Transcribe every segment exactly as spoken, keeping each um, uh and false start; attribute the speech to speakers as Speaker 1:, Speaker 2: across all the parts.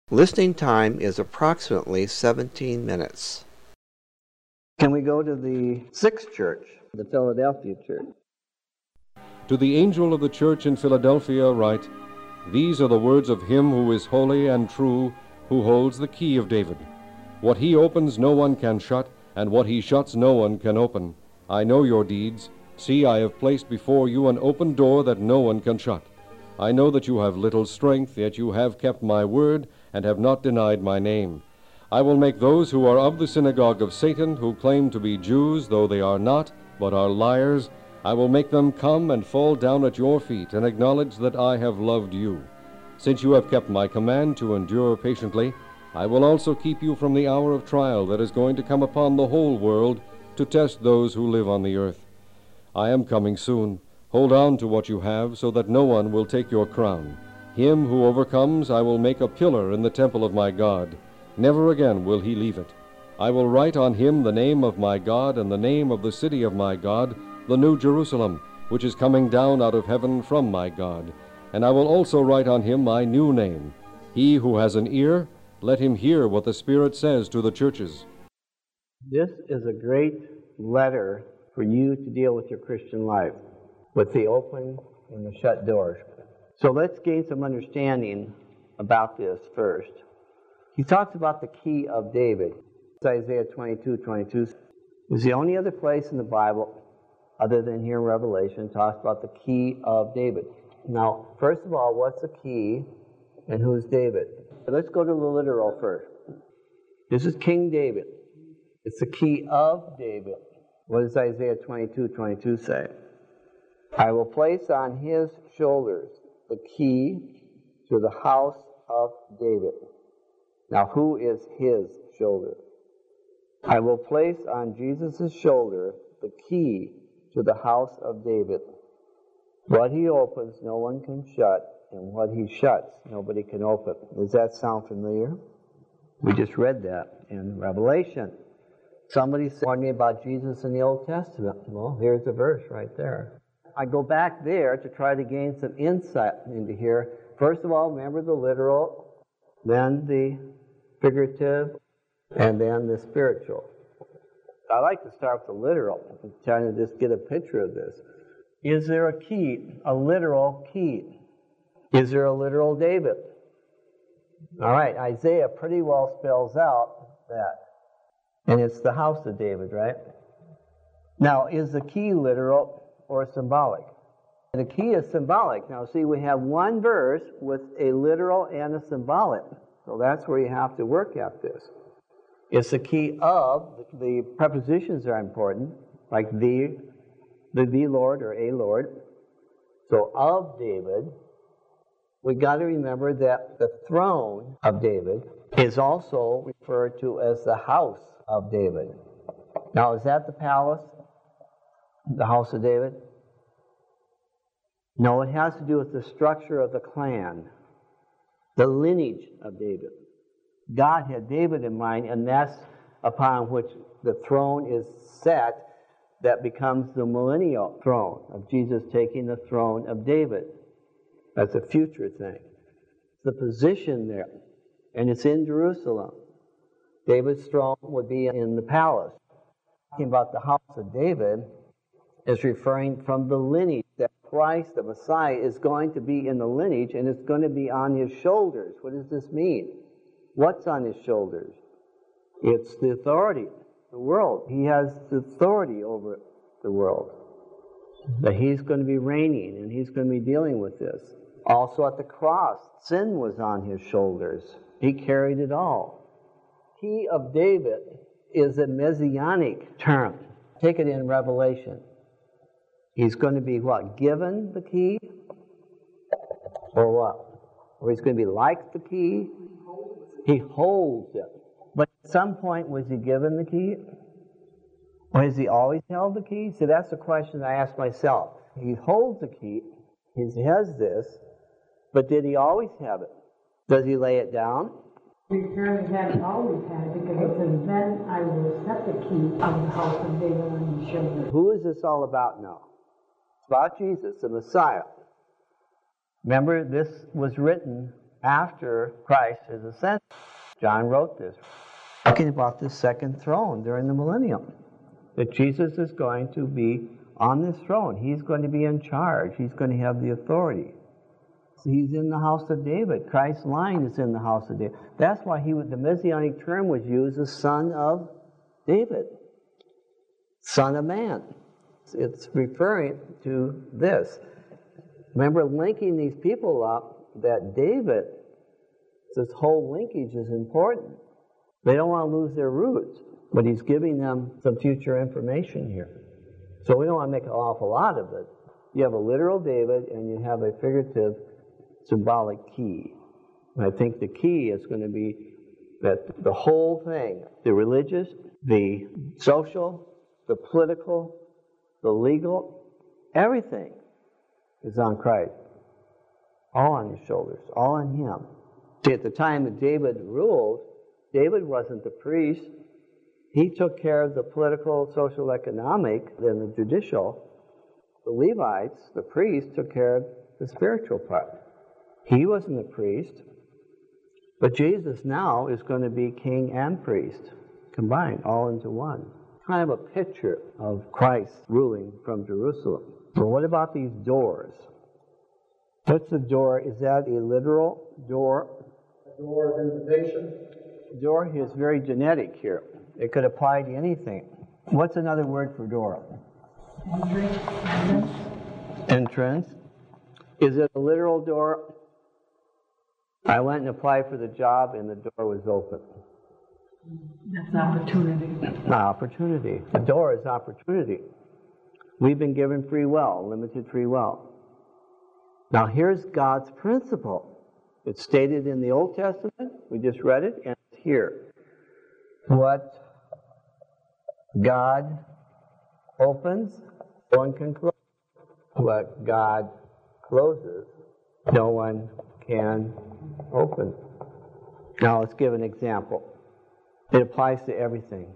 Speaker 1: Listening time is approximately seventeen minutes. Can we go to the sixth church, the Philadelphia church?
Speaker 2: To the angel of the church in Philadelphia write, These are the words of him who is holy and true, who holds the key of David. What he opens no one can shut, and what he shuts no one can open. I know your deeds. See, I have placed before you an open door that no one can shut. I know that you have little strength, yet you have kept my word, and have not denied my name. I will make those who are of the synagogue of Satan, who claim to be Jews, though they are not, but are liars, I will make them come and fall down at your feet, and acknowledge that I have loved you. Since you have kept my command to endure patiently, I will also keep you from the hour of trial that is going to come upon the whole world, to test those who live on the earth. I am coming soon. Hold on to what you have, so that no one will take your crown. Him who overcomes I will make a pillar in the temple of my God. Never again will he leave it. I will write on him the name of my God and the name of the city of my God, the New Jerusalem, which is coming down out of heaven from my God. And I will also write on him my new name. He who has an ear, let him hear what the Spirit says to the churches.
Speaker 1: This is a great letter for you to deal with your Christian life, with the open and the shut doors. So let's gain some understanding about this first. He talks about the key of David. It's Isaiah twenty-two twenty-two. It's the only other place in the Bible, other than here in Revelation, talks about the key of David. Now, first of all, what's the key and who's David? Let's go to the literal first. This is King David. It's the key of David. What does Isaiah twenty-two twenty-two say? I will place on his shoulders the key to the house of David. Now, who is his shoulder? I will place on Jesus' shoulder the key to the house of David. What he opens, no one can shut, and what he shuts, nobody can open. Does that sound familiar? We just read that in Revelation. Somebody warned me about Jesus in the Old Testament. Well, here's the verse right there. I go back there to try to gain some insight into here. First of all, remember the literal, then the figurative, and then the spiritual. I like to start with the literal, I'm trying to just get a picture of this. Is there a key, a literal key? Is there a literal David? All right, Isaiah pretty well spells out that. And it's the house of David, right? Now, is the key literal or symbolic? The key is symbolic. Now, see, we have one verse with a literal and a symbolic. So that's where you have to work at this. It's the key of, the prepositions are important, like the, the, the Lord or a Lord. So of David, we got to remember that the throne of David is also referred to as the house of David. Now, is that the palace? The house of David? No, it has to do with the structure of the clan, the lineage of David. God had David in mind, and that's upon which the throne is set that becomes the millennial throne of Jesus taking the throne of David. That's a future thing. The position there, and it's in Jerusalem. David's throne would be in the palace. Talking about the house of David is referring from the lineage that Christ, the Messiah, is going to be in the lineage, and it's going to be on his shoulders. What does this mean? What's on his shoulders? It's the authority, the world. He has the authority over the world. That he's going to be reigning, and he's going to be dealing with this. Also at the cross, sin was on his shoulders. He carried it all. Key of David is a messianic term. Take it in Revelation. He's going to be what? Given the key? Or what? Or he's going to be like the key? He holds it. But at some point, was he given the key? Or has he always held the key? See, that's the question I ask myself. He holds the key. He has this. But did he always have it? Does he lay it down?
Speaker 3: He apparently hadn't always had it, because it says, then I will set the key of the house of David on his shoulder.
Speaker 1: Who is this all about now? It's about Jesus, the Messiah. Remember, this was written after Christ is ascended. John wrote this, talking about the second throne during the millennium. That Jesus is going to be on this throne. He's going to be in charge. He's going to have the authority. He's in the house of David. Christ's line is in the house of David. That's why he was, the Messianic term was used as son of David. Son of man. It's referring to this. Remember, linking these people up, that David, this whole linkage is important. They don't want to lose their roots, but he's giving them some future information here. So we don't want to make an awful lot of it. You have a literal David and you have a figurative symbolic key. And I think the key is going to be that the whole thing, the religious, the social, the political, the legal, everything is on Christ. All on his shoulders, all on him. See, at the time that David ruled, David wasn't the priest. He took care of the political, social, economic, then the judicial. The Levites, the priests, took care of the spiritual part. He wasn't the priest, but Jesus now is going to be king and priest, combined, all into one. Kind of a picture of Christ ruling from Jerusalem. But what about these doors? What's the door? Is that a literal door?
Speaker 4: A door of invitation.
Speaker 1: Door here is very genetic here. It could apply to anything. What's another word for door?
Speaker 3: Entrance.
Speaker 1: Entrance. Is it a literal door? I went and applied for the job and the door was open.
Speaker 3: That's opportunity.
Speaker 1: Opportunity. The door is opportunity. We've been given free will, limited free will. Now here's God's principle. It's stated in the Old Testament. We just read it, and it's here. What God opens, no one can close. What God closes, no one can open. Now let's give an example. It applies to everything.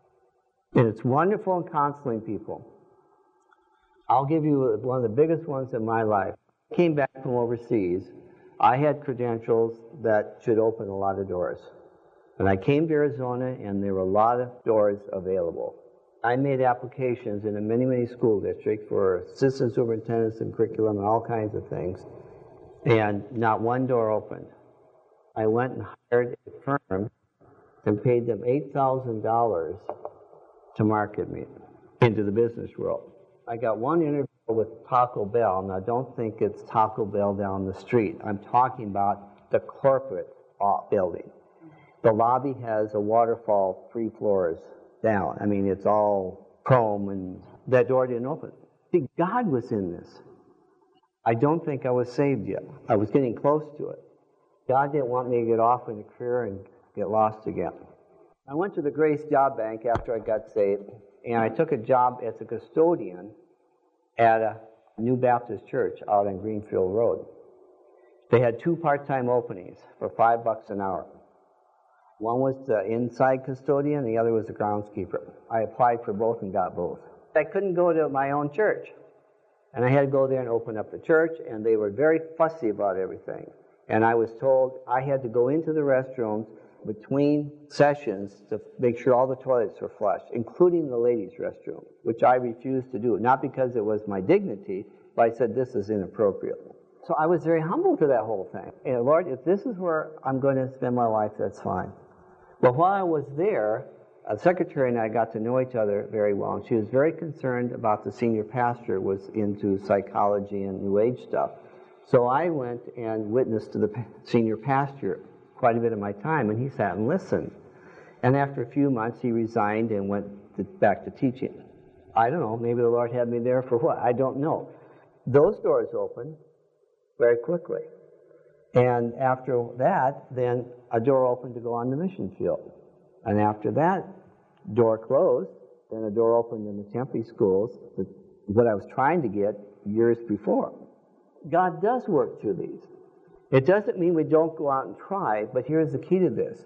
Speaker 1: And it's wonderful in counseling people. I'll give you one of the biggest ones in my life. I came back from overseas. I had credentials that should open a lot of doors. And I came to Arizona, and there were a lot of doors available. I made applications in a many, many school districts for assistant superintendents and curriculum and all kinds of things. And not one door opened. I went and hired a firm and paid them eight thousand dollars to market me into the business world. I got one interview with Taco Bell. Now, don't think it's Taco Bell down the street. I'm talking about the corporate building. The lobby has a waterfall three floors down. I mean, it's all chrome, and that door didn't open. See, God was in this. I don't think I was saved yet. I was getting close to it. God didn't want me to get off in a career and get lost again. I went to the Grace Job Bank after I got saved, and I took a job as a custodian at a New Baptist church out on Greenfield Road. They had two part-time openings for five bucks an hour. One was the inside custodian, the other was the groundskeeper. I applied for both and got both. I couldn't go to my own church, and I had to go there and open up the church, and they were very fussy about everything. And I was told I had to go into the restrooms between sessions to make sure all the toilets were flushed, including the ladies' restroom, which I refused to do, not because it was my dignity, but I said this is inappropriate. So I was very humble to that whole thing. And Lord, if this is where I'm going to spend my life, that's fine. But while I was there, a secretary and I got to know each other very well, and she was very concerned about the senior pastor was into psychology and New Age stuff. So I went and witnessed to the senior pastor quite a bit of my time, and he sat and listened. And after a few months, he resigned and went to, back to teaching. I don't know, maybe the Lord had me there for what? I don't know. Those doors opened very quickly. And after that, then a door opened to go on the mission field. And after that, door closed, then a door opened in the Tempe schools, what I was trying to get years before. God does work through these. It doesn't mean we don't go out and try, but here's the key to this.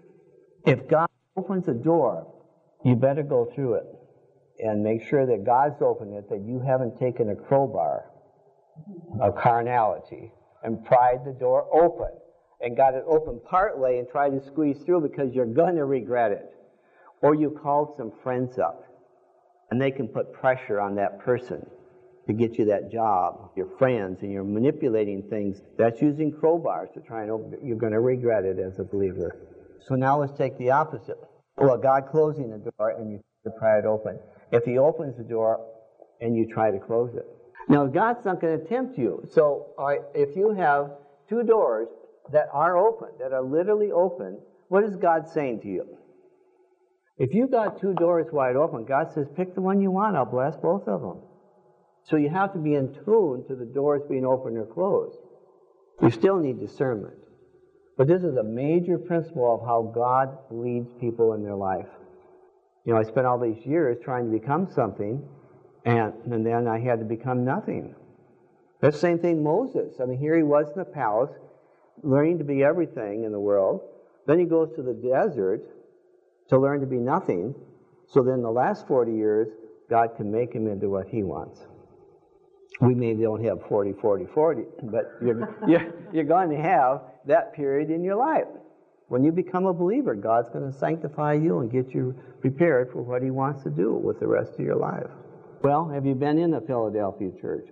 Speaker 1: If God opens a door, you better go through it and make sure that God's opened it, that you haven't taken a crowbar of carnality and pried the door open and got it open partway and tried to squeeze through because you're going to regret it. Or you called some friends up, and they can put pressure on that person to get you that job, your friends, and you're manipulating things. That's using crowbars to try and open it. You're going to regret it as a believer. So now let's take the opposite. Well, God closing the door and you pry it open. If He opens the door and you try to close it. Now, God's not going to tempt you. So uh, if you have two doors that are open, that are literally open, what is God saying to you? If you've got two doors wide open, God says, pick the one you want. I'll bless both of them. So you have to be in tune to the doors being open or closed. You still need discernment. But this is a major principle of how God leads people in their life. You know, I spent all these years trying to become something, and, and then I had to become nothing. That's the same thing Moses. I mean, here he was in the palace, learning to be everything in the world. Then he goes to the desert to learn to be nothing. So then the last forty years, God can make him into what He wants. We maybe don't have forty, forty, forty, but you're, you're, you're going to have that period in your life. When you become a believer, God's going to sanctify you and get you prepared for what He wants to do with the rest of your life. Well, have you been in a Philadelphia church?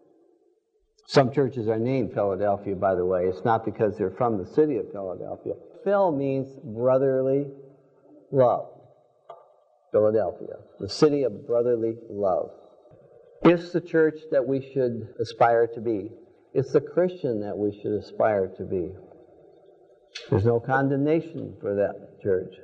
Speaker 1: Some churches are named Philadelphia, by the way. It's not because they're from the city of Philadelphia. Phil means brotherly love. Philadelphia, the city of brotherly love. It's the church that we should aspire to be. It's the Christian that we should aspire to be. There's no condemnation for that church.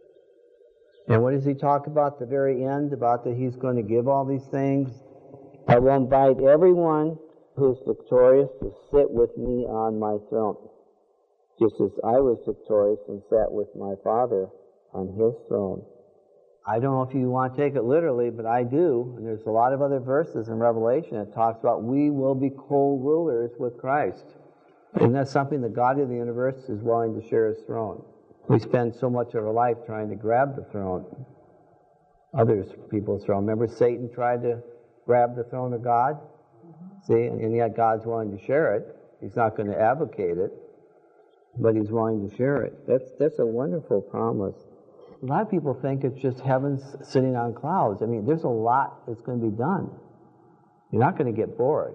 Speaker 1: And what does he talk about at the very end? About that He's going to give all these things. I will invite everyone who's victorious to sit with me on my throne, just as I was victorious and sat with my Father on His throne. I don't know if you want to take it literally, but I do. And there's a lot of other verses in Revelation that talks about we will be co-rulers with Christ. And that's something the God of the universe is willing to share His throne. We spend so much of our life trying to grab the throne, others people's throne. Remember Satan tried to grab the throne of God? See, and yet God's willing to share it. He's not going to advocate it, but He's willing to share it. That's, that's a wonderful promise. A lot of people think it's just heaven sitting on clouds. I mean, there's a lot that's going to be done. You're not going to get bored.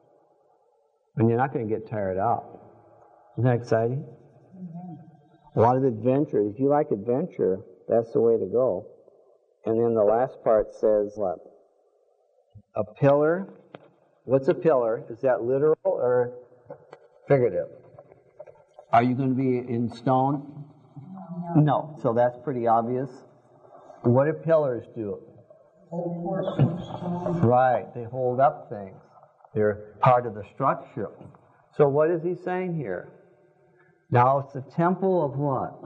Speaker 1: And you're not going to get tired out. Isn't that exciting? Mm-hmm. A lot of adventure. If you like adventure, that's the way to go. And then the last part says what? A pillar. What's a pillar? Is that literal or figurative? Are you going to be in stone? No. So that's pretty obvious. What do pillars do? Right. They hold up things. They're part of the structure. So what is he saying here? Now it's the temple of what?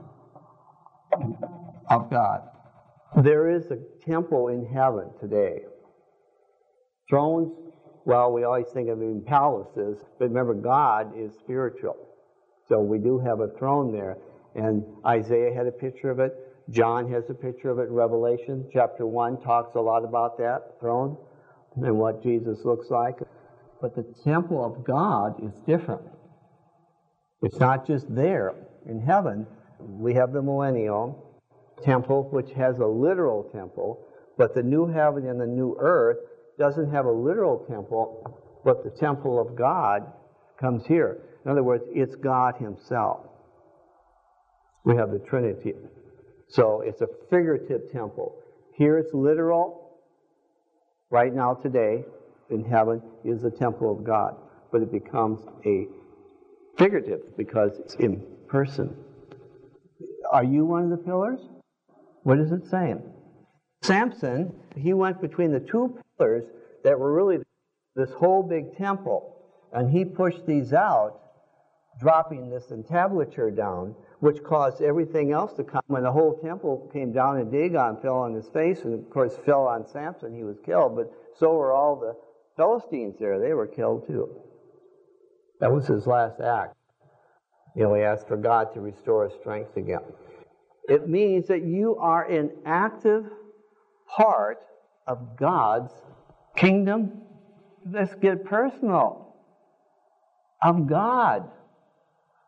Speaker 1: Of God. There is a temple in heaven today. Thrones, well, we always think of them in palaces, but remember, God is spiritual. So we do have a throne there. And Isaiah had a picture of it. John has a picture of it in Revelation. Chapter one talks a lot about that throne and what Jesus looks like. But the temple of God is different. It's not just there. In heaven, we have the millennial temple, which has a literal temple, but the new heaven and the new earth doesn't have a literal temple, but the temple of God comes here. In other words, it's God Himself. We have the Trinity. So it's a figurative temple. Here it's literal. Right now, today, in heaven, is the temple of God. But it becomes a figurative because it's in person. Are you one of the pillars? What is it saying? Samson, he went between the two pillars that were really this whole big temple. And he pushed these out, dropping this entablature down, which caused everything else to come. When the whole temple came down, and Dagon fell on his face, and of course fell on Samson, he was killed, but so were all the Philistines there. They were killed too. That was his last act. You know, he asked for God to restore his strength again. It means that you are an active part of God's kingdom. Let's get personal. Of God.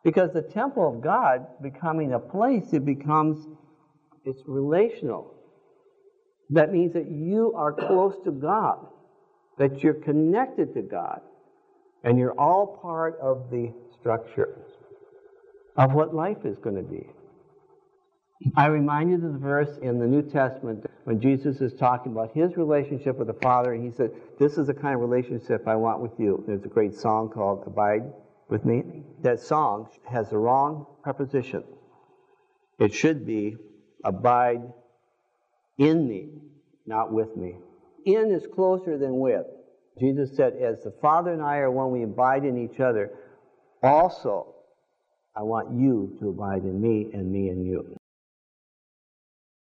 Speaker 1: Because the temple of God becoming a place, it becomes, it's relational. That means that you are close to God, that you're connected to God, and you're all part of the structure of what life is going to be. I remind you of the verse in the New Testament when Jesus is talking about his relationship with the Father, and he said, this is the kind of relationship I want with you. There's a great song called Abide with Me. That song has the wrong preposition. It should be abide in me, not with me. In is closer than with. Jesus said, as the Father and I are one, we abide in each other. Also, I want you to abide in me and me in you.